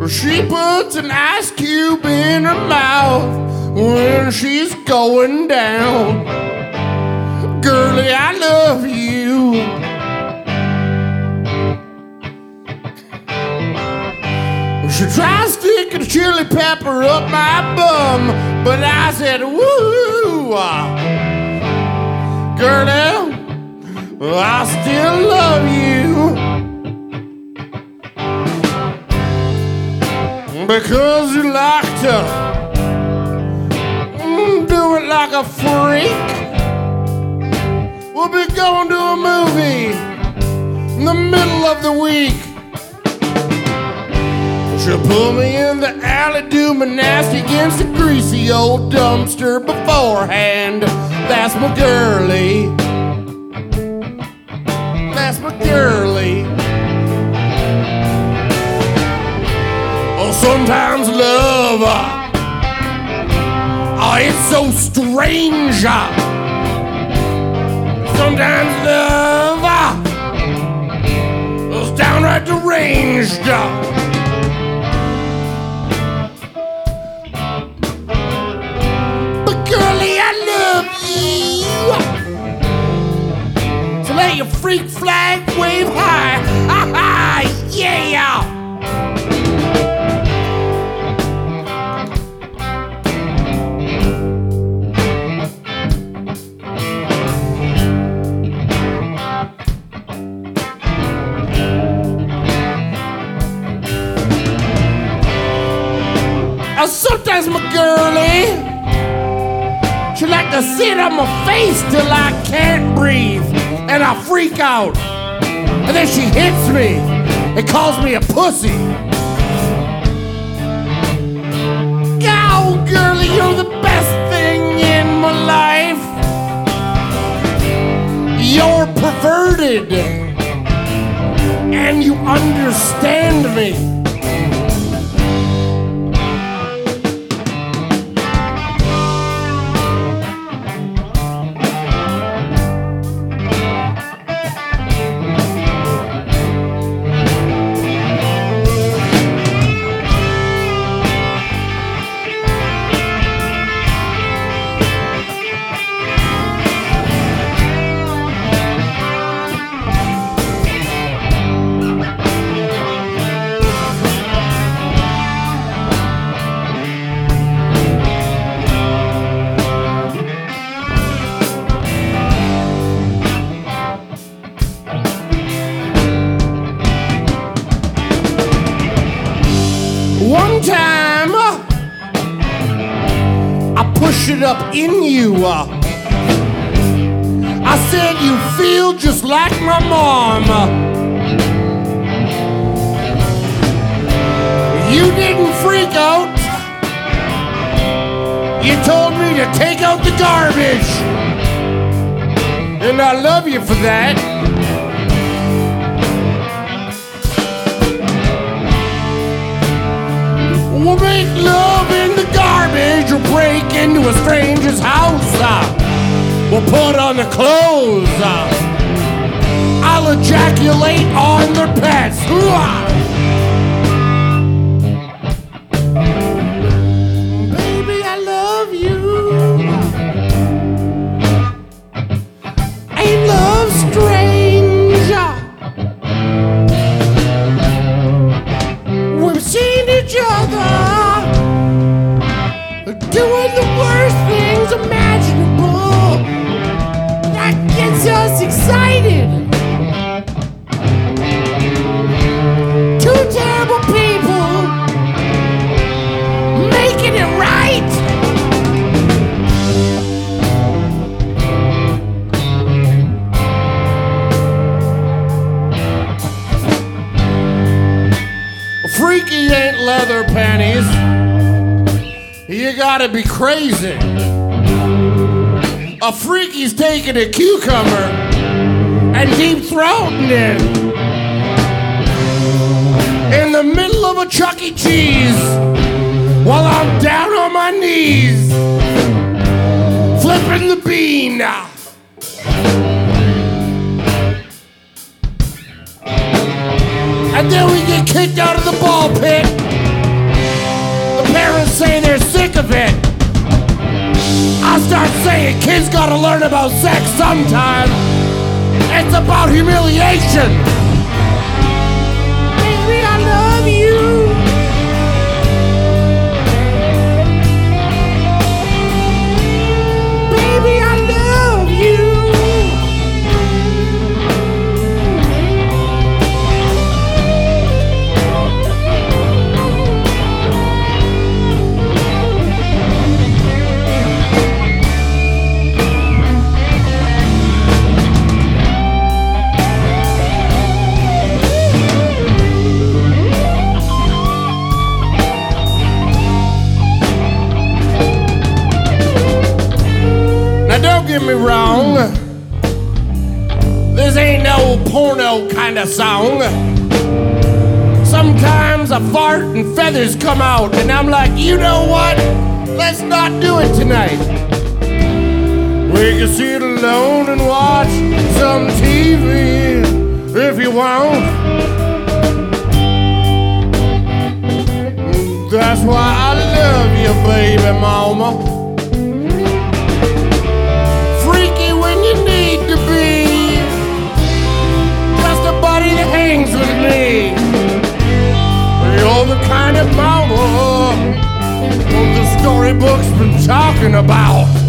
She puts an ice cube in her mouth when she's going down. Girlie, I love you. She tries sticking chili pepper up my bum, but I said, woo, girlie, I still love you. Because you like to do it like a freak. We'll be going to a movie in the middle of the week. She'll pull me in the alley, do my nasty against the greasy old dumpster beforehand. That's my girlie. That's my girlie. Oh, sometimes love, oh, it's so strange. Sometimes love is downright deranged. But girlie, I love you. So let your freak flag wave high. Ha ha, yeah. Sometimes my girlie, she like to sit on my face till I can't breathe, and I freak out. And then she hits me and calls me a pussy. Oh, girlie, you're the best thing in my life. You're perverted, and you understand me. One time, I pushed it up in you. I said you feel just like my mom. You didn't freak out. You told me to take out the garbage. And I love you for that. We'll make love in the garbage or break into a stranger's house. We'll put on the clothes. I'll ejaculate on their pets. Baby, I love you. Ain't love strange? We've seen each other doing the worst things imaginable. That gets us excited. Two terrible people making it right. Freaky ain't leather panties. You gotta be crazy. A freaky's taking a cucumber and deep throating it in the middle of a Chuck E. Cheese while I'm down on my knees flipping the bean now. And then we get kicked out of the ball pit. parents say they're sick of it, I'll start saying kids gotta learn about sex sometime. It's about humiliation. Baby, I love you. Baby, I love you. Don't get me wrong, this ain't no porno kind of song. Sometimes a fart and feathers come out, and I'm like, you know what? Let's not do it tonight. We can sit alone and watch some TV if you want. That's why I love you, baby mama. Hangs with me. You're the kind of mama the storybook's been talking about.